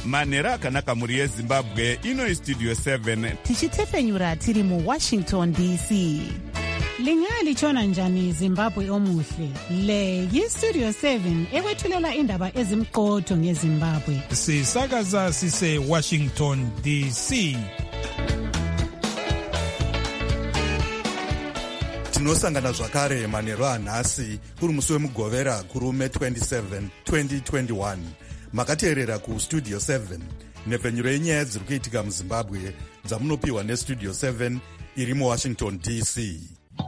manhero akanaka mhuri yezimbabwe. Ino istudio 7 tichitefenyura tiri muWashington DC. Lingalichona njani Zimbabwe omuhle? Le yistudio 7 ekwethulela indaba ezimqotho ngeZimbabwe. Sisakaza sise Washington DC. Tinosangana zvakare manhero anhasi kuri musi wemugovera kurume 27 2021. Makateerera kustudio 7 nhepfenyuro yenyaya dziri kuitika muZimbabwe dzamunopiwa nestudio 7 iri muWashington DC.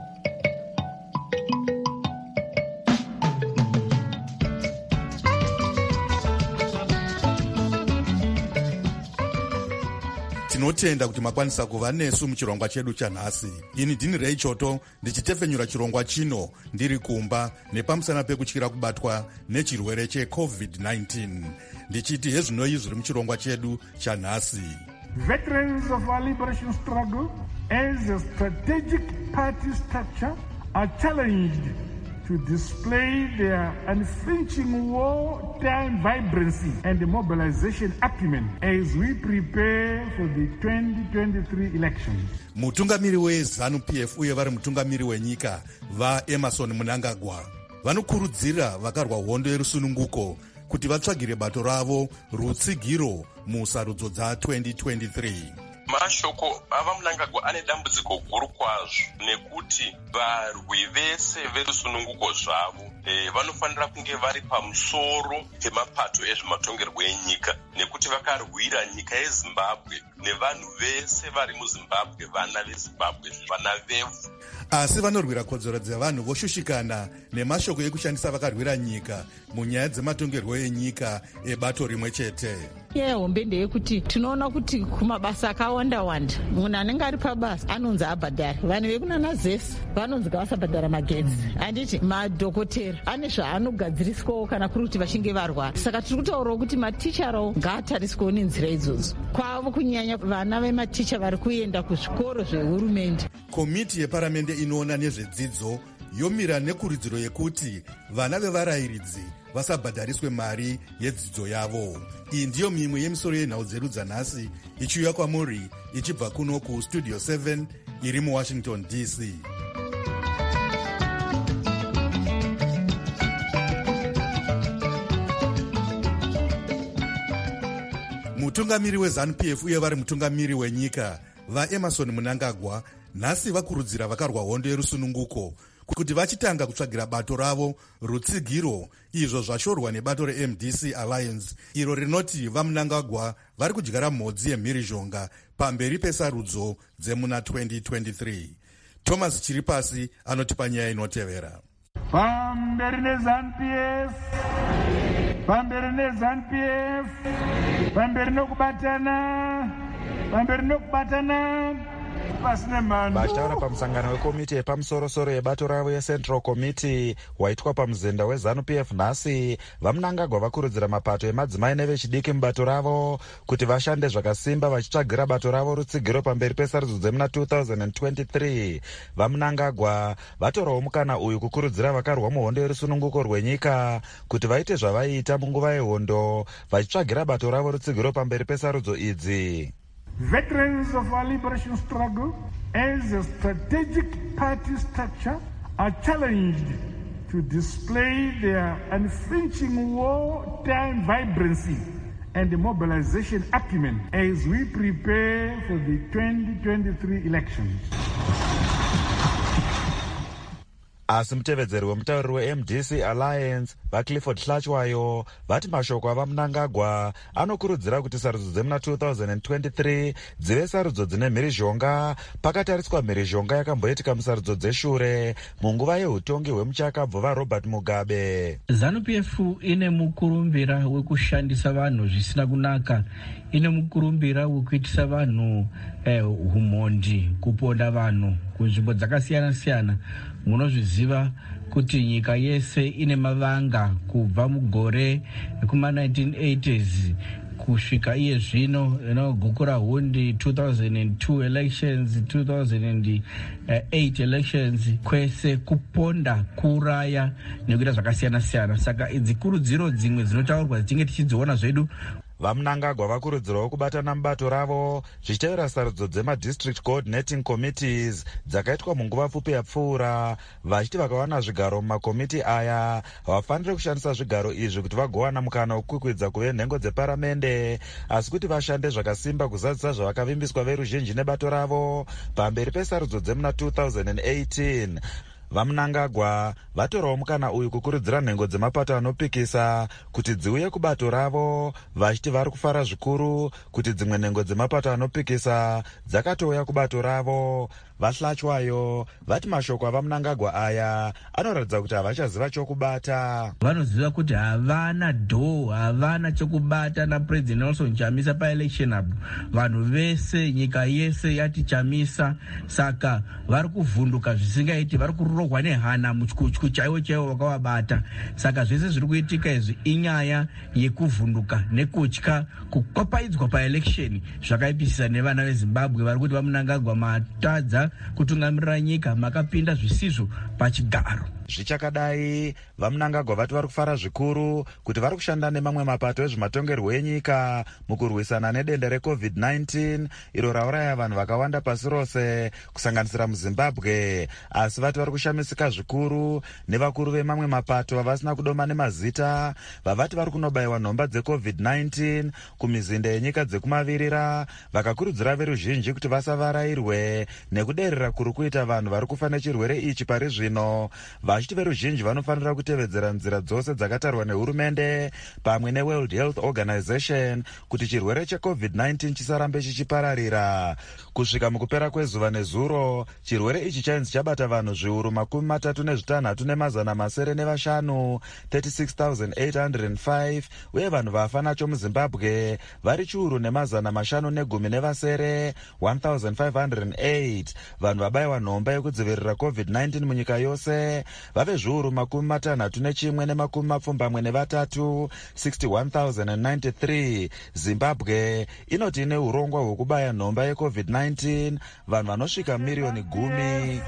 Tinotenda kuti makwanisa kuva nesu muchirongwa chedu chanhasi. Ini ndini Ray Choto ndichitefenyura chirongwa chino ndiri kumba nepamusana pekutyira kubatwa nechirwere cheCovid-19. Ndichiti hezvinoi zviri muchirongwa chedu chanhasi. Veterans of our liberation struggle as a strategic party structure are challenged to display their unflinching wartime vibrancy and mobilization acumen as we prepare for the 2023 elections. Mutungamiri weZANU-PF uye vari mutungamiri wenyika vaEmmerson Mnangagwa vanokurudzira vakarwa hondo yerusununguko kuti vatsvagire bato ravo rutsigiro musarudzo dza2023. Mashoko ava Mnangagwa ane dambudziko guru kwazvo nekuti varwi vese verusununguko zvavo vanofanira kunge vari pamusoro pemapato ezvematongerwo enyika, nekuti vakarwira nyika yeZimbabwe nevanhu vese vari muZimbabwe, vana veZimbabwe, vana vevhu. Asi vanorwira kodzero dzevanhu voshushikana nemashoko ekushandisa vakarwira nyika munyaya dzematongerwo enyika ebato rimwe chete. Hombe ndeyekuti tinoona kuti kumabasa akawanda-wanda munhu anenge ari pabasa anonzi abhadhara. Vanhu vekunana zesi vanonzi ngavasabhadhara magetsi. Handiti madhokotera ane zvaanogadziriswawo kana kuri kuti vachinge varwara. Saka tiri kutaurawo kuti maticharawo ngaatariswawo nenzira idzodzo. Kwavo kunyanya vana vematicha vari kuenda kuzvikoro zvehurumende. Komiti yeparamende inoona nezvedzidzo yomira nekuridziro yekuti vana vevarayiridzi vasabhadhariswe mari yedzidzo yavo. Iyi ndiyo mimwe yemisoro yenhau dzedu dzanhasi ichiuya kwamuri ichibva kuno kustudio 7 iri muWashington DC. Mutungamiri weZANU-PF uye vari mutungamiri wenyika vaEmmerson Mnangagwa nhasi vakurudzira vakarwa hondo yerusununguko kuti vachitanga kutsvagira bato ravo rutsigiro, izvo zvashorwa nebato reMDC Alliance iro rinoti vaMnangagwa vari kudyara mhodzi yemhirizhonga pamberi pesarudzo dzemuna 2023. Thomas Chiripasi anotipa nyaya inotevera. Pamberi neZANU-PF, pamberi neZANU-PF, pamberi nokubatana, pamberi nokubatana. Vachitaura pamusangano wekomiti yepamusoro-soro yebato ravo yeCentral Committee waitwa pamuzinda weZANU-PF nhasi, vaMnangagwa vakurudzira mapato emadzimai nevechidiki mubato ravo kuti vashande zvakasimba vachitsvagira bato ravo rutsigiro pamberi pesarudzo dzemuna 2023. VaMnangagwa vatorawo mukana uyu kukurudzira vakarwa muhondo yerusununguko rwenyika kuti vaite zvavaiita munguva yehondo vachitsvagira bato ravo rutsigiro pamberi pesarudzo idzi. Veterans of our liberation struggle as a strategic party structure are challenged to display their unflinching wartime vibrancy and mobilization acumen as we prepare for the 2023 elections. Asi mutevedzeri wemutauriri weMDC Alliance vaClifford Hlachwayo vati mashoko avaMnangagwa anokurudzira kuti sarudzo dzemuna 2023 dzive sarudzo dzine mhirizhonga pakatariswa mhirizhonga yakamboitika musarudzo dzeshure munguva yeutongi hwemuchakabvu vaRobert Mugabe. ZANU-PF ine mukurumbira wekushandisa vanhu zvisina kunaka, ine mukurumbira wekuitisa vanhu umhondi, kuponda vanhu kunzvimbo dzakasiyana-siyana. Munozviziva kuti nyika yese ine mavanga kubva mugore kuma1980s kusvika iye zvino, gukura hundi 2002 elections, 2008 elections, kwese kuponda, kuraya nekuita zvakasiyana-siyana. Saka idzi kurudziro dzimwe dzinotaurwa dzichinge tichidziona zvedu. vaMnangagwa vakurudzirwawo kubatana mubato ravo zvichitevera sarudzo dzemadistrict coordinating committees dzakaitwa munguva pfupi yapfuura, vachiti vakawana zvigaro mumakomiti aya havafaniri kushandisa zvigaro izvi kuti vagowana mukana wokukwikwidza kuve nhengo dzeparamende, asi kuti vashande zvakasimba kuzadzisa zvavakavimbiswa veruzhinji nebato ravo pamberi pesarudzo dzemuna 2018. vaMnangagwa vatorawo mukana uyu kukurudzira nhengo dzemapato anopikisa kuti dziuye kubato ravo, vachiti vari kufara zvikuru kuti dzimwe nhengo dzemapato anopikisa dzakatouya kubato ravo. Vahlachwayo vati mashoko avaMnangagwa aya anoratidza kuti havachaziva chokubata. Vanoziva kuti havana havana chokubata naPresident Nelson Chamisa paelection apo. Vanhu vese nyika yese yati Chamisa, saka vari kuvhunduka zvisingaiti, vari kurohwa nehana muchikutyu chaiwo vakavabata. Saka zvese zviri kuitika izvi inyaya yekuvhunduka nekutya kukopaidzwa paelection zvakaipisisa nevana veZimbabwe vari kuti vaMnangagwa matadza kutungamirira nyika, makapinda zvisizvo pachigaro. Zvichakadai, vaMnangagwa vati vari kufara zvikuru kuti vari kushanda nemamwe mapato ezvematongerwo enyika mukurwisana nedenda reCovid-19 iro rauraya vanhu vakawanda pasi rose kusanganisira muZimbabwe, asi vati vari kushamisika zvikuru nevakuru vemamwe mapato vavasina kudoma nemazita vavati vari kunobayiwa nhomba dzeCovid-19 kumizinde yenyika dzekumavirira, vakakurudzira veruzhinji kuti vasavarayirwe nekuderera kuri kuita vanhu vari kufa nechirwere ichi pari zvino, vachiti veruzhinji vanofanira kutevedzera nzira dzose dzakatarwa nehurumende pamwe neWorld Health Organization kuti chirwere cheCovid-19 chisarambe chichipararira. Kusvika mukupera kwezuva nezuro, chirwere ichi chainzi chabata vanhu zviuru 36,905, 36,805, uye vanhu vafa nacho muZimbabwe vari chiuru 510 1,508. Vanhu vabayiwa nhomba yekudzivirira COVID-19 munyika yose vave zviuru 61,223, 61,093. Zimbabwe inoti ine urongwa hwekubaya nhomba yeCovid-19 vanhu vanosvika miriyoni 10.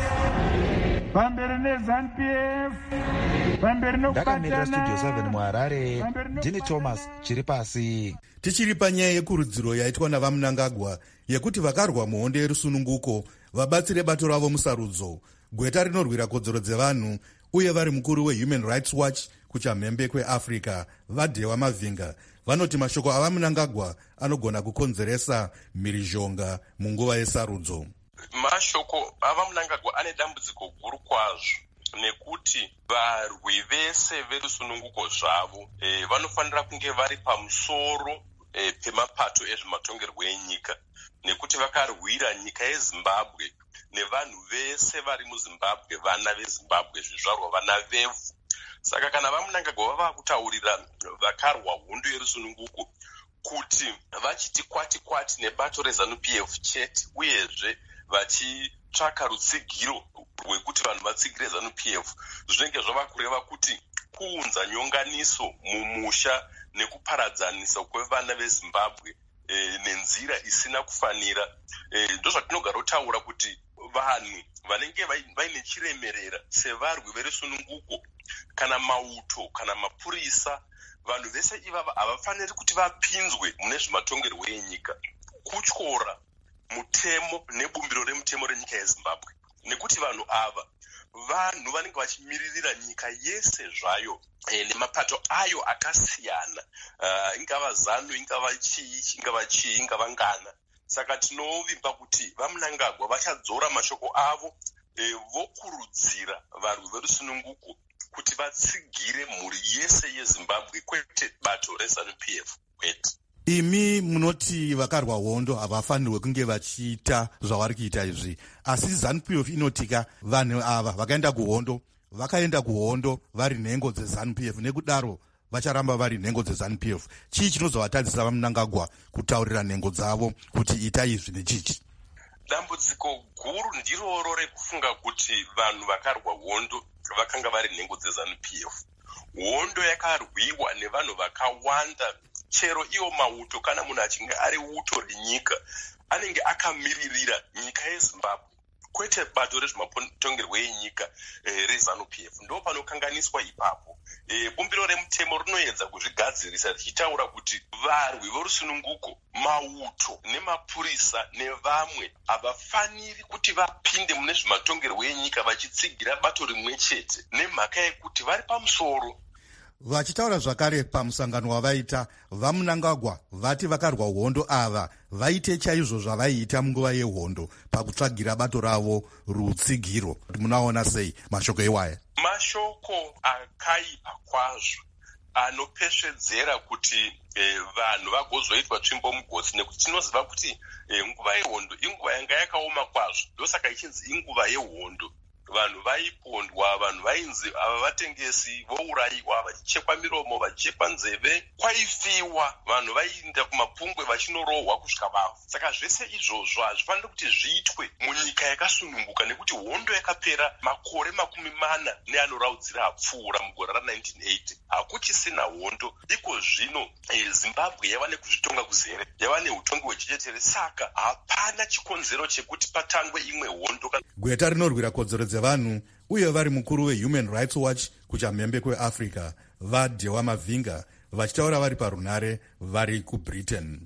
Ndakamirira Studio 7 muHarare, Dini Thomas chiri pasi. Tichiri panyaya yekurudziro yaitwa navaMnangagwa yekuti vakarwa muhondo yerusununguko vabatsire bato ravo musarudzo, gweta rinorwira kodzero dzevanhu uye vari mukuru weHuman Rights Watch kuchamhembe kweAfrica vaDhewa Mavhinga vanoti mashoko avaMnangagwa anogona kukonzeresa mhirizhonga munguva yesarudzo. Mashoko avaMnangagwa ane dambudziko guru kwazvo nekuti varwi vese verusununguko zvavo vanofanira kunge vari pamusoro pemapato ezvematongerwo enyika, nekuti vakarwira nyika yeZimbabwe nevanhu vese vari muZimbabwe, vana veZimbabwe, zvizvarwa vana vevhu. Saka kana vaMnangagwa vava kutaurira vakarwa hondo yerusununguko kuti vachiti kwati nebato reZANU-PF chete, uyezve vachitsvaka rutsigiro rwekuti vanhu vatsigire ZANU-PF, zvinenge zvava kureva kuti kuunza nyonganiso mumusha nekuparadzanisa kwevana veZimbabwe nenzira isina kufanira. Ndozvatinogara kutaura kuti vanhu vanenge vaine chiremerera sevarwi verusununguko kana mauto kana mapurisa, vanhu vese ivava havafaniri kuti vapinzwe mune zvematongerwo enyika, kutyora mutemo nebumbiro remutemo renyika yeZimbabwe, nekuti vanhu ava vanhu vanenge vachimiririra nyika yese zvayo nemapato ayo akasiyana, ingava ZANU, ingava chii, ingava ngana. Saka tinovimba kuti vaMnangagwa vachadzora mashoko avo vokurudzira varwi verusununguko kuti vatsigire mhuri yese yeZimbabwe, kwete bato reZANU-PF kwete. Imi munoti vakarwa hondo havafanirwe kunge vachiita zvavari kuita izvi, asi ZANU-PF inotika vanhu ava vakaenda kuhondo vari nhengo dzeZANU-PF, nekudaro vacharamba vari nhengo dzeZANU-PF. Chii chinozovatadzisa vaMnangagwa kutaurira nhengo dzavo kuti ita izvi nechichi? Dambudziko guru ndiroro rekufunga kuti vanhu vakarwa hondo vakanga vari nhengo dzeZANU-PF. Hondo yakarwiwa nevanhu vakawanda, chero iwo mauto, kana munhu achinge ari uto renyika anenge akamiririra nyika yeZimbabwe, kwete bato rezvematongerwo enyika reZANU-PF. Ndo panokanganiswa ipapo. Bumbiro remutemo rinoedza kuzvigadzirisa richitaura kuti varwi vorusununguko, mauto nemapurisa nevamwe havafaniri kuti vapinde mune zvematongerwo enyika vachitsigira bato rimwe chete nemhaka yekuti vari pamusoro. Vachitaura zvakare pamusangano wavaita, vaMnangagwa vati vakarwa hondo ava vaite chaizvo zvavaiita munguva yehondo pakutsvagira bato ravo rutsigiro. Munaona sei mashoko iwaya? Mashoko akaipa kwazvo anopesvedzera kuti vanhu vagozoitwa tsvimbo mugosi, nekuti tinoziva kuti nguva yehondo inguva yanga yakaoma kwazvo. Ndosaka ichinzi inguva yehondo. Vanhu vaipondwa, vanhu vainzi ava vatengesi vourayiwa, vachichekwa miromo, vachichekwa nzeve, kwaifiwa, vanhu vaienda kumapungwe vachinorohwa kusvika vafa. Saka zvese izvozvo hazvifaniri kuti zviitwe munyika yakasununguka, nekuti hondo yakapera makore 40 neanoraudzira apfuura mugore ra1980. Hakuchisina hondo. Iko zvino Zimbabwe yava nekuzvitonga kuzere, yava neutongi hwechichetere. Saka hapana chikonzero chekuti patangwe imwe hondo. Gweta rinorwira kodzero dzevanhu uye vari mukuru weHuman Rights Watch kuchamhembe kweAfrica vaDewa Mavinga vachitaura vari parunare vari kuBritain.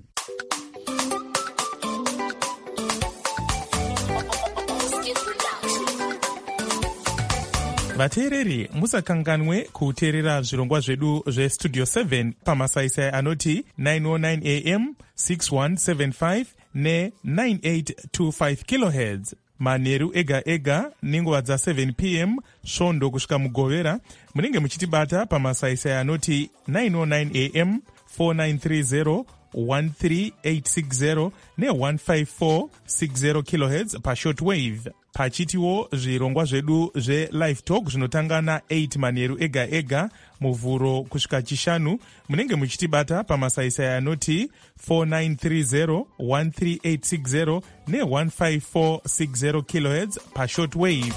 vateereri musakanganwe kuteerera zvirongwa zvedu zvestudio 7 pamasaisai anoti 909 am 6175 ne9825 kHz manheru ega ega nenguva dza7 pm svondo kusvika mugovera. Munenge muchitibata pamasaisai anoti 909 am 4930 13860 ne15460 kHz pashortwave. Pachitiwo zvirongwa zvedu zvelive talk zvinotanga na8 manheru ega ega muvhuro kusvika chishanu. Munenge muchitibata pamasaisai anoti 4930 13860 ne15460 kHz pashortwave.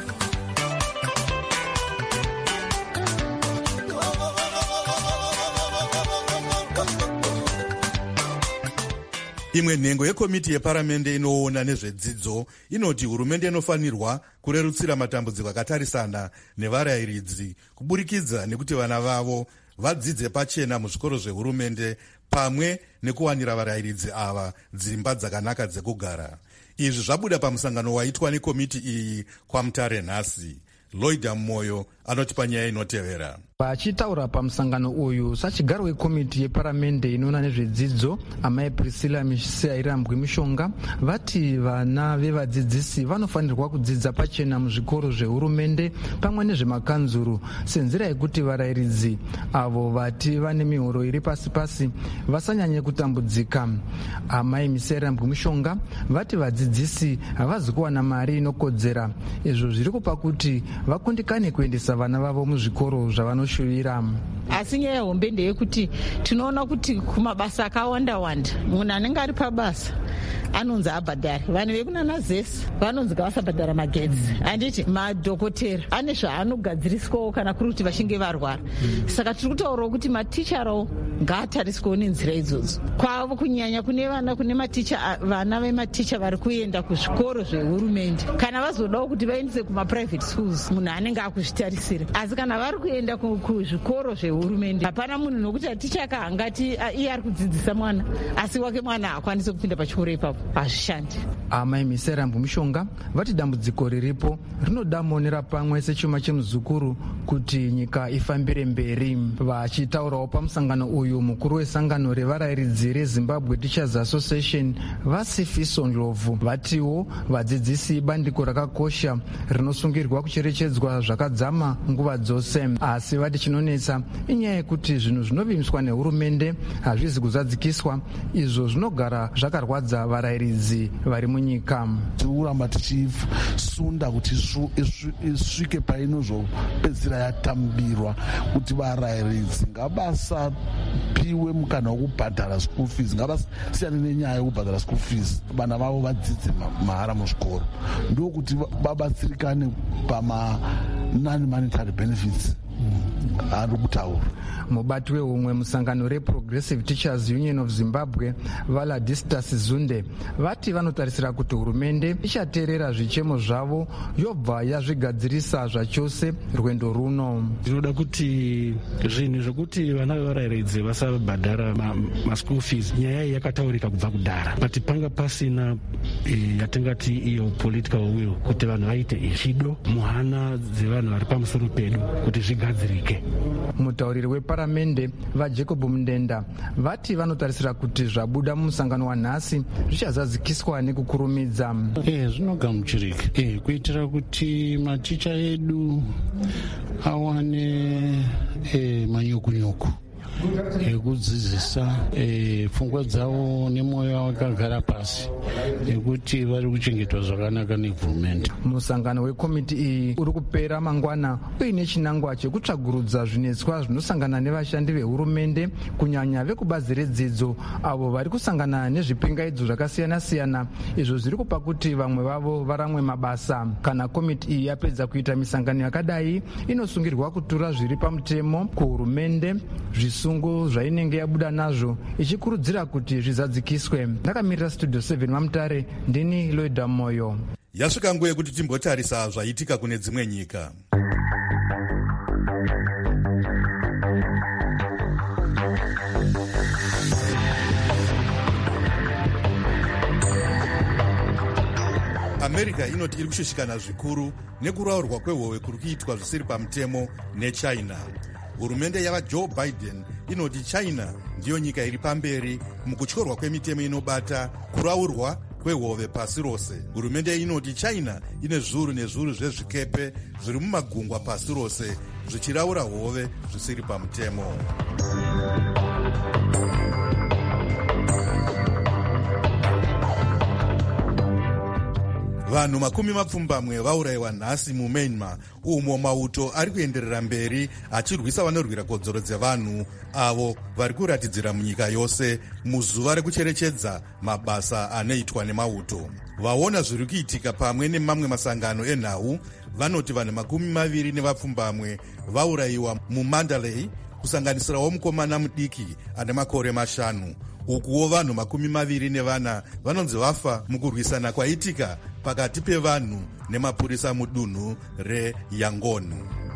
Imwe nhengo yekomiti yeparamende inoona nezvedzidzo inoti hurumende inofanirwa kurerutsira matambudziko akatarisana nevarayiridzi kuburikidza nekuti vana vavo vadzidze pachena muzvikoro zvehurumende pamwe nekuwanira varayiridzi ava dzimba dzakanaka dzekugara. Izvi zvabuda pamusangano waitwa nekomiti iyi kwaMutare nhasi. Lloyd Moyo anoti panyaya inotevera. Vachitaura pamusangano uyu sachigaro wekomiti yeparamende inoona nezvedzidzo, amai Priscilla Misirambwi Mishonga vati vana vevadzidzisi vanofanirwa kudzidza pachena muzvikoro zvehurumende pamwe nezvemakanzuru senzira yekuti varayiridzi avo vati vane mihoro iri pasi pasi vasanyanye kutambudzika. Amai Misirambwi Mishonga vati vadzidzisi havazi kuwana mari inokodzera, izvo zviri kupa kuti vakundikane kuendesa vana vavo muzvikoro zvavanoshuvira. Asi nyaya hombe ndeyekuti tinoona kuti kumabasa akawanda munhu anenge ari pabasa anonzi abhadhara. Vanhu vekunana zesi vanonzi ngavasabhadhara magetsi. Handiti madhokotera ane zvaanogadziriswawo kana kuri kuti vachinge varwara. Saka tiri kutaurawo kuti maticharawo ngaatariswawo nenzira idzodzo. Kwavo kunyanya kune vana vematicha vari kuenda kuzvikoro zvehurumende, kana vazodawo kuti vaendese kumaprivate schools munhu anenge akuzvitarisira. Asi kana vari kuenda kuzvikoro zvehurumende hapana munhu nokuti atichaka angati iye ari kudzidzisa mwana asi wake mwana hakwanisi kupinda pachikoro ipapo, hazvishandi. Amai Misirambwi Mishonga vati dambudziko riripo rinoda muonera pamwe sechuma chemuzukuru kuti nyika ifambire mberi. Vachitaurawo pamusangano uyu mukuru wesangano revarayiridzi reZimbabwe Teachers Association Vasifiso Ndlovu vatiwo vadzidzisi bandiko rakakosha rinosungirwa kucherechedzwa zvakadzama nguva dzose. Asi vati chinonetsa inyaya yekuti zvinhu zvinovimbiswa nehurumende hazvizi kuzadzikiswa, izvo zvinogara zvakarwadza varayiridzi vari munyika. Tirikuramba tichisunda kuti isvike painozopedzisira yatambirwa kuti varayiridzi ngavasapiwe mukana wokubhadhara school fees, ngavasiyane nenyaya yokubhadhara school fees, vana vavo vadzidze mahara muzvikoro, ndokuti vabatsirikane pama non-monetary benefits ari kutaura. Mubati wehumwe musangano reProgressive Teachers Union of Zimbabwe Valadistas Zunde vati vanotarisira kuti hurumende ichateerera zvichemo zvavo yobva yazvigadzirisa zvachose rwendo runo. Zvinoda kuti zvinhu zvokuti vana vevarayiridzi vasabhadhara maschool fees nyaya iyi yakataurika kubva kudhara, but panga pasina yatingati iyo political will kuti vanhu vaite chido muhana dzevanhu vari pamusoro pedu kuti zvigadzirike. Mutauriri weparamende vaJacob Mundenda vati vanotarisira kuti zvabuda mumusangano wanhasi zvichazadzikiswa nekukurumidza. Zvinogamuchirika kuitira kuti maticha edu awane manyukunyuku ekudzidzisa pfungwa dzavo nemwoyo wakagara pasi nekuti vari kuchengetwa zvakanaka nehurumende. Musangano wekomiti iyi uri kupera mangwana uine chinangwa chekutsvagurudza zvinetswa zvinosangana nevashandi vehurumende kunyanya vekubazi redzidzo avo vari kusangana nezvipingaidzo zvakasiyana-siyana izvo zviri kupa kuti vamwe vavo varamwe mabasa. Kana komiti iyi yapedza kuita misangano yakadai inosungirwa kutura zviri pamutemo kuhurumende zvisungo zvainenge yabuda nazvo ichikurudzira kuti zvizadzikiswe. Ndakamirira Studio 7 Mamutare, ndini Loida Moyo. Yasvika nguva yekuti timbotarisa zvaitika kune dzimwe nyika. America inoti iri kushushikana zvikuru nekuraurwa kwehove kuri kuitwa zvisiri pamutemo neChina. Hurumende yavaJoe Biden inoti China ndiyo nyika iri pamberi mukutyorwa kwemitemo inobata kuraurwa kwehove pasi rose. Hurumende inoti China ine zviuru nezviuru zvezvikepe zviri mumagungwa pasi rose zvichiraura hove zvisiri pamutemo. Vanhu makumi mapfumbamwe vaurayiwa nhasi muMyanmar umo mauto ari kuenderera mberi achirwisa vanorwira kodzero dzevanhu avo vari kuratidzira munyika yose muzuva rekucherechedza mabasa anoitwa nemauto. Vaona zviri kuitika pamwe nemamwe masangano enhau vanoti vanhu makumi maviri nevapfumbamwe vaurayiwa muMandalay kusanganisirawo mukomana mudiki ane makore 5. Ukuwo vanhu makumi maviri nevana vanonzi vafa mukurwisana kwaitika pakati pevanhu nemapurisa mudunhu reYangon.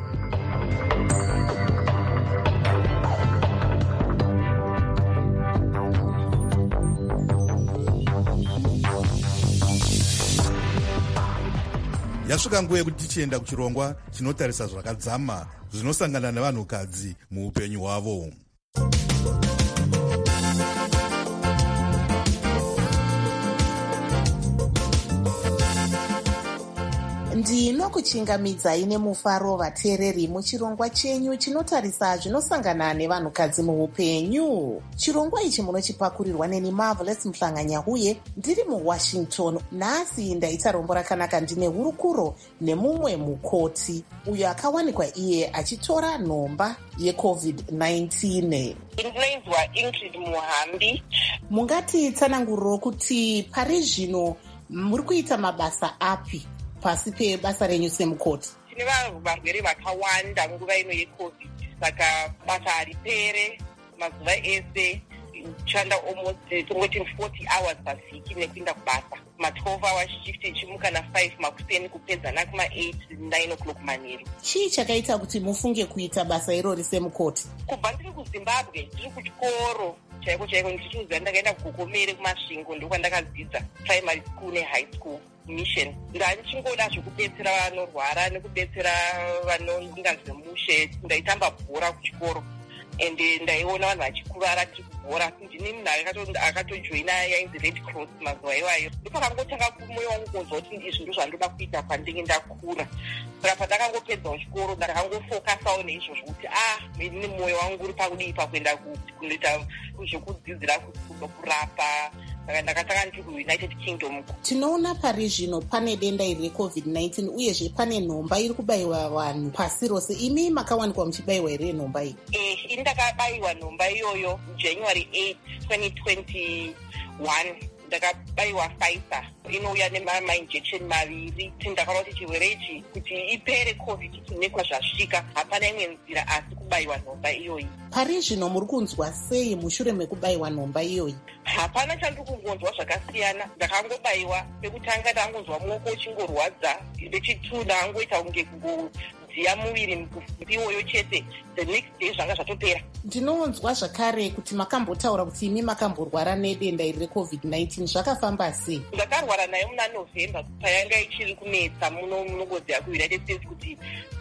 Yasvika nguva yekuti tichienda kuchirongwa chinotarisa zvakadzama zvinosangana nevanhukadzi muupenyu hwavo. Ndinokuchingamidzai nemufaro vateereri muchirongwa chenyu chinotarisa zvinosangana nevanhukadzi muupenyu. Chirongwa ichi munochipakurirwa neni Marvelous Mhlanganyahuye ndiri muWashington. Nhasi ndaita rombo rakanaka ndine hurukuro nemumwe mukoti uyo akawanikwa iye achitora nhomba yeCovid-19. Ndinoizwa Ingrid Muhambi. Mungati tsananguriro kuti pari zvino muri kuita mabasa api pasi pebasa renyu semukoti? Tine varwere vakawanda nguva ino yeCovid, saka basa haripere mazuva ese, kushanda almost tongoti 40 hours pavhiki nekuinda kubasa. Ma12 hours shift ichimuka na5 makuseni kupedza nakuma8 9 o'clock manheru. Chii chakaita kuti mufunge kuita basa irori semukoti? Kubva ndiri kuZimbabwe ndiri kuchikoro chaiko ndichiuziva ndakaenda kuGokomere kumasvingo ndokwandakadzidza primary school nehigh school mission. Ndanichingoda zvekubetsera vanorwara nekubetsera vanonga zvemushe. Ndaitamba bhora kuchikoro ende ndaiona vanhu vachikurara tiri kubhora. Ndine munhu akatojoina yainzi Red Cross mazuva iwayo. Ndopakangotanga kumwoyo wangu kunzwa kuti izvi ndizvo zvandoda kuita pandenge ndakura. Saka pandakangopedzawo chikoro ndakangofokasawo neizvozvo kuti mene mwoyo wangu uri pakudii pakuenda kunoita zvekudzidzira kurapa. Saka ndakatanga ndiri kuUnited Kingdom. Tinoona pari zvino pane denda iri reCovid-19 uyezve pane nhomba iri kubayiwa vanhu pasi rose. Imi makawanikwa muchibayiwa here nhomba iyi? Ini ndakabayiwa nhomba iyoyo January 8, 2021 ndakabayiwa Pfizer inouya nemainjection maviri. Ndakaona kuti chirwere ichi kuti ipere COVID ichionekwa zvasvika, hapana imwe nzira asi kubayiwa nhomba iyoyi. Pari zvino muri kunzwa sei mushure mekubayiwa nhomba iyoyi? Hapana chandiri kungonzwa zvakasiyana. Ndakangobayiwa pekutanga ndangonzwa muoko uchingorwadza, pechituu ndangoita kunge kudziya muviri iwoyo chete. The next day zvanga zvatopera. Ndinonzwa zvakare kuti makambotaura kuti imi makamborwara nedenda iri reCovid-19. Zvakafamba sei? Ndakarwara nayo muna November payanga ichiri kunetsa muno munongozi yakuUnited States, kuti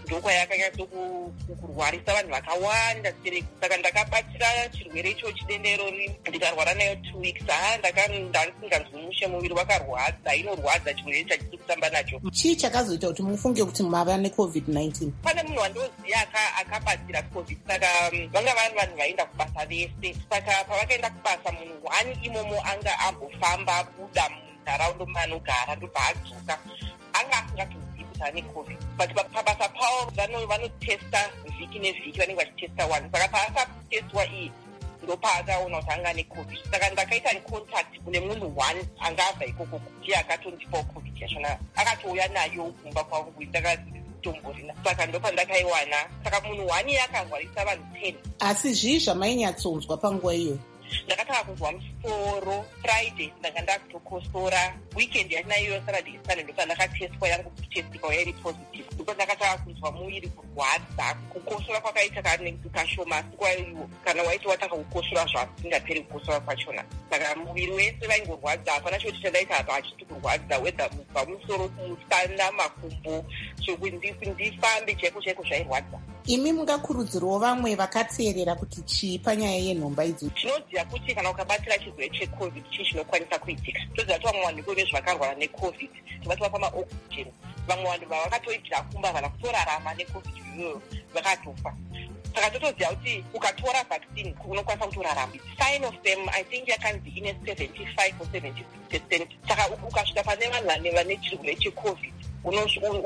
ndokwayakanyatsokurwarisa vanhu vakawanda sereki. Saka ndakabatira chirwere ichochi denda irori ndikarwara nayo 2 weeks. Ndasinganzwi mushe, muviri wakarwadza, inorwadza chirwere chachisi kutamba nacho. Chii chakazoita kuti mufunge kuti mava neCovid-19? Pane munhu wandoziya akabatira COVID, saka vanga vari vanhu vaenda kubasa vese. Saka pavakaenda kubasa, munhu wani imomo anga ambofamba abuda munharaunda manogara ndobva adzoka, anga asingatozivi kuti ane COVID. But pabasa pavo vanotesta vhiki nevhiki, vanenge vachitesta one. Saka paakatestwa iyi ndopaakaona kuti anga ane COVID. Saka ndakaita contact kune munhu one anga abva ikoko, ndiye akatondipawo COVID yachona, akatouya nayo kumba kwangu tomborina. Saka ndopa ndakaiwana. Saka munhu wani yakarwarisa vanhu 10. Asi zvii zvamainyatsounzwa panguva iyoyo? Ndakatanga kunzwa musoro. Friday ndanga ndakutokosora. Weekend yatinayo Saturday Sunday ndopa ndakatestwa yangu kutestika yairi positive. Ndipo ndakatanga kunzwa muviri kurwadza, kukosora kwakaita kashoma, asi kwaiwo kana waiti watanga kukosora zvasingaperi kukosora kwachona. Saka muviri wese vaingorwadza, hapana choti chandaita apa hachiti kurwadza, wedha kubva musoro, kumusana, makumbo, chokuti ndifambe chaiko chaiko zvairwadza. Imi mungakurudzirawo vamwe vakateerera kuti chii panyaya yenhomba idzi? Tinoziva kuti kana ukabatira chirwere cheCovid chii chinokwanisa kuitika. Toziva kuti vamwe vanhu iko nezvakarwara neCovid tivatova pamaoxygen. Vamwe vanhu vavakatoitira kumba kana kutorarama neCovid iyoyo vakatofa. Saka totoziva kuti ukatora vaccine unokwanisa kutorarama. Sign of them I think yakanzi ine 75 or 76%. Saka ukasvika pane vanhu vane chirwere cheCovid une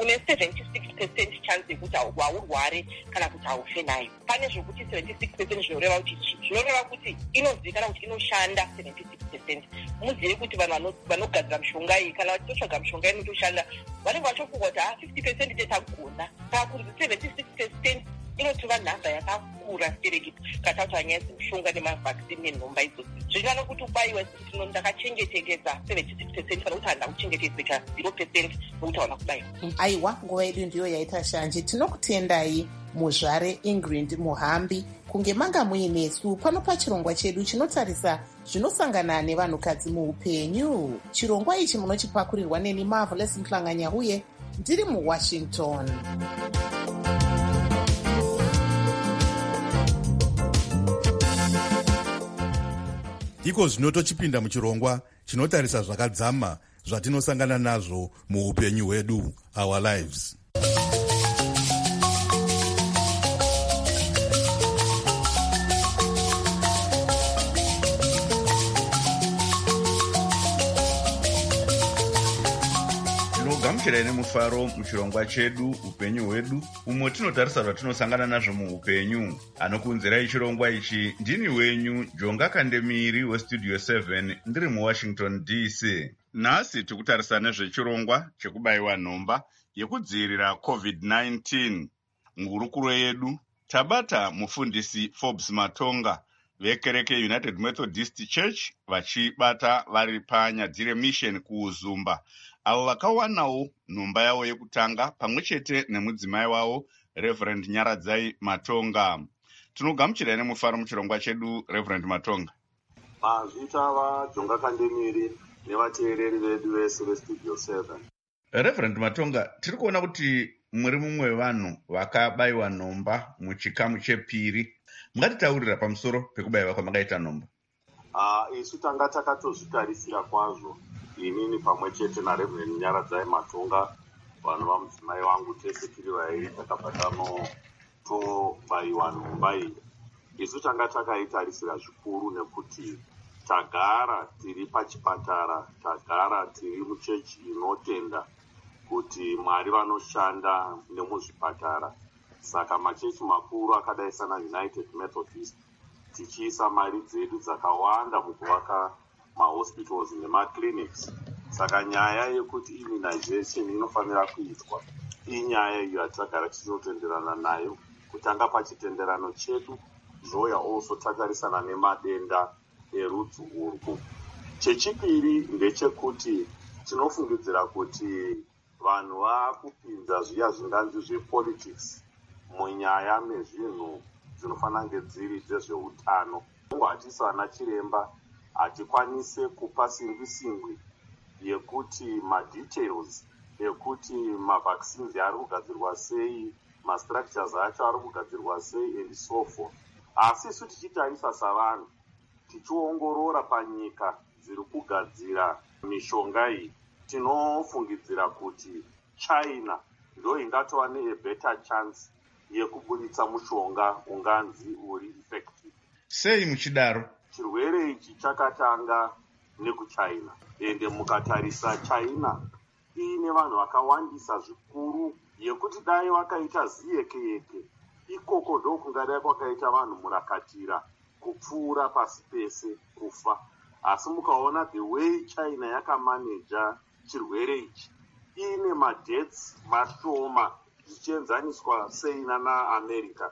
76% chance yekuti waurware kana kuti haufe nayo. Pane zvokuti 76% zvinoreva kuti zvinoreva kuti inozivikanwa kuti inoshanda 76%. Muzive kuti vanhu vanogadzira mishonga iyi kana vachitotsvaga mishonga inotoshanda vanenge vachofunga kuti 50% tetagona. Saka kuti 76% inotova nhamba yakakura sereki katauta nyaya dzemishonga nemavhaccine nenhomba idzodzo. Zvinano kuti ubayiwe kuti ndakachengetedzeka 76% kana kuti handina kuchengetedzeka 0% nokuti hauna kubayiwa. Aiwa, nguva yedu ndiyo yaita shanje. Tinokutendai muzvare Ingrid Muhambi kunge manga muinesu pano pachirongwa chedu chinotarisa zvinosangana nevanhukadzi muupenyu. Chirongwa ichi munochipakurirwa neni Marvelous Mhlanganya-Huye ndiri muWashington. Iko zvino tochipinda muchirongwa chinotarisa zvakadzama zvatinosangana nazvo muupenyu hwedu, our lives. gamuchirai nemufaro muchirongwa chedu upenyu hwedu, umwe tinotarisa zvatinosangana nazvo muupenyu. Anokunzirai chirongwa ichi ndini wenyu Jonga Kandemiri westudio 7 ndiri muWashington DC. Nhasi tikutarisa nezvechirongwa chekubayiwa nhomba yekudzivirira COVID-19. Ngurukuru yedu tabata mufundisi Forbes Matonga vekereke United Methodist Church vachibata vari panyadzire mission kuuzumba, avo vakawanawo nhomba yavo yekutanga pamwe chete nemudzimai wavo Reverend Nyaradzai Matonga. Tinogamuchirai nemufaro muchirongwa chedu Reverend Matonga. Mazvita vaJonga Kandemiri nevateereri vedu vese vestudio 7. Reverend Matonga, tiri kuona kuti muri mumwe wevanhu vakabayiwa nhomba muchikamu chepiri. Mungatitaurira pamusoro pekubayiwa kwamakaita nhomba? Isu tanga takatozvitarisira kwazvo, inini pamwe chete naReverend Nyaradzai Matonga, vanhu vamudzimai wangu, tese tiri vairi takabva tobayiwa nhomba iyi. Isu tanga takaitarisira zvikuru nekuti tagara tiri pachipatara, tagara tiri muchechi inotenda kuti Mwari vanoshanda nemuzvipatara. Saka machechi makuru akadai sana United Methodist tichiisa mari dzedu dzakawanda mukuvaka mahospitals nemaclinics. Saka nyaya yekuti immunization inofanira kuitwa inyaya iyo yatakagara tichinotenderana nayo kutanga pachitenderano chedu zvoya also tatarisana nemadenda erudzi urwu. Chechipiri ndechekuti tinofungidzira kuti vanhu vaakupinza zviya zvinganzi zvepolitics munyaya mezvinhu dzinofanira kunge dziri dzezveutano. Hatisi vana chiremba hatikwanise kupa singwi yekuti madetails ekuti mavaccines ari kugadzirwa sei, mastructures acho ari kugadzirwa sei and so forth. Asi isu tichitarisa savanhu tichiongorora panyika dziri kugadzira mishonga iyi, tinofungidzira kuti China ndo ingatova nebetter chance yekuburitsa mushonga unganzi uri effective. Sei muchidaro? Chirwere ichi chakatanga nekuchina, ende mukatarisa China iine vanhu vakawandisa zvikuru yekuti dai vakaita ziyeke ikoko ndokungadai kwakaita vanhu murakatira kupfuura pasi pese kufa. Asi mukaona the way China yakamaneja chirwere ichi, iine madeaths mashoma zvichienzaniswa seina naAmerica,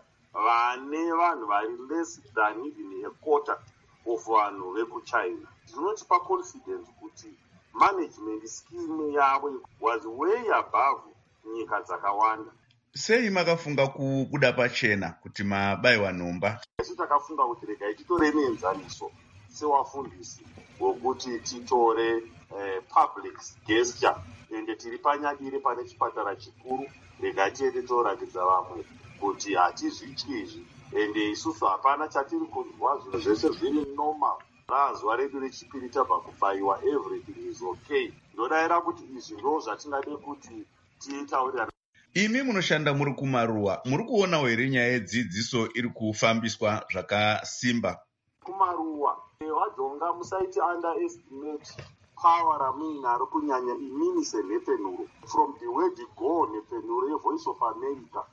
vane vanhu vari less than even a quarter of vanhu vekuchina. Zvinotipa confidence kuti management scheme yavo was way above nyika dzakawanda. Sei makafunga kubuda pachena kuti mabayiwa nhomba? Isu takafunga kuti regai titore neenzaniso sewafundisi wokuti titore public gesture, ende tiri panyadire pane chipatara chikuru, regai tiende toratidza vamwe kuti hatizvityi izvi, ende isusu hapana chatiri kunzwa, zvinhu zvese zviri normal. Zuva redu rechipiri tabva kubayiwa, everything is okay. Ndodayira kuti izvi ndo zvatingade kuti tiitaurira. Imi munoshanda muri kumaruwa, muri kuonawo here nyaya yedzidziso iri kufambiswa zvakasimba? Kumaruwa wajonga musaiti underestimate power ramunhu ari kunyanya imini senhepfenuro. From the word go nhepfenuro yeVoice of America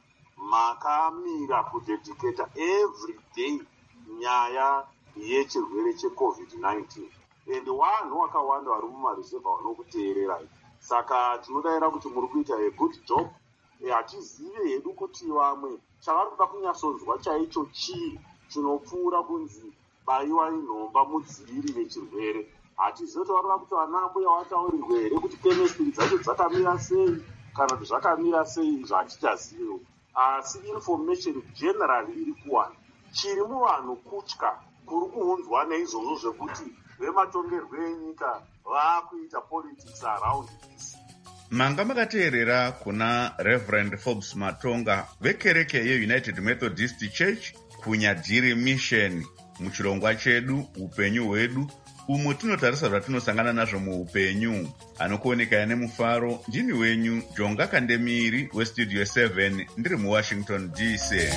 makamira kudedicata every day nyaya yechirwere cheCovid-19, and vanhu vakawanda vari mumareserva vanokuteererai. Saka tinodayira kuti muri kuita a good job. Hatizive hedu kuti vamwe chavari kuda kunyatsonzwa chaicho chii chinopfuura kunzi bayiwa inhomba mudzivirire chirwere. Hatizive kuti varikuda kuti vana mbuya vataurirwe here kuti chemistry dzacho dzakamira sei kana kuti zvakamira sei, izvo hatichazivewo. Asi information generally iri kuwana. Chiri muvanhu kutya kuri kuunzwa neizvozvo zvekuti vematongerwo enyika vaakuita politics around this. Manga makateerera kuna Reverend Forbes Matonga vekereke yeUnited Methodist Church kunyadziri mission muchirongwa chedu upenyu hwedu, umo tinotarisa zvatinosangana nazvo muupenyu. Anokuoneka nemufaro ndini wenyu Jonga Kandemiri weStudio 7 ndiri muWashington DC.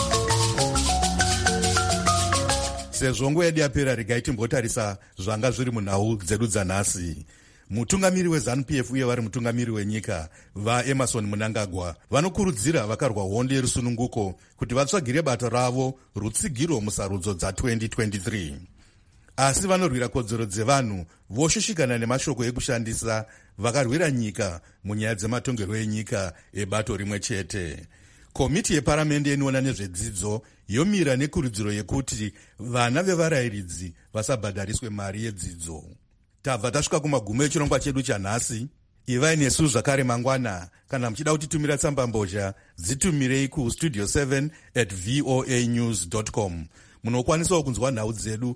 Sezvo nguva yedu yapera, regai timbotarisa zvanga zviri munhau dzedu dzanhasi. Mutungamiri weZANU-PF uye vari mutungamiri wenyika vaEmmerson Mnangagwa vanokurudzira vakarwa hondo yerusununguko kuti vatsvagire bato ravo rutsigiro musarudzo dza2023. Asi vanorwira kodzero dzevanhu voshushikana nemashoko ekushandisa vakarwira nyika munyaya dzematongerwo enyika ebato rimwe chete. Komiti yeparamende inoona nezvedzidzo yomira nekurudziro yekuti vana vevarayiridzi vasabhadhariswe mari yedzidzo. Tabva tasvika kumagumo echirongwa chedu chanhasi. Ivai nesu zvakare mangwana. Kana muchida kutitumira tsamba mbozha, dzitumirei kustudio 7@voanews.com. Munokwanisawo kunzwa nhau dzedu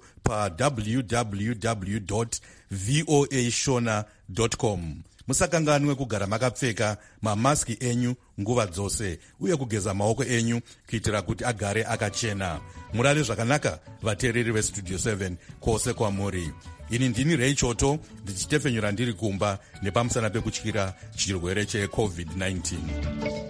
pa www.voashona.com. Musakanganwe kugara makapfeka mamaski enyu nguva dzose uye kugeza maoko enyu kuitira kuti agare akachena. Murare zvakanaka vateereri veStudio 7 kwose kwamuri. Ini ndini Ray Choto ndichitefenyura ndiri kumba nepamusana pekutyira chirwere cheCovid-19.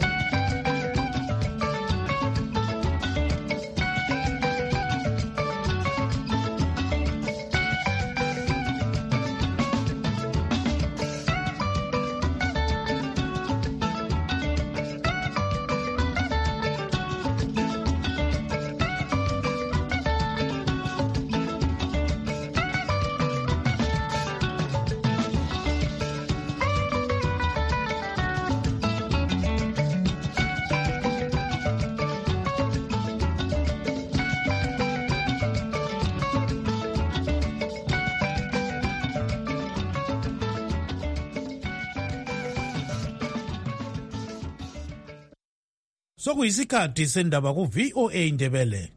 sokuyisikhathi sendaba ku-VOA Ndebele.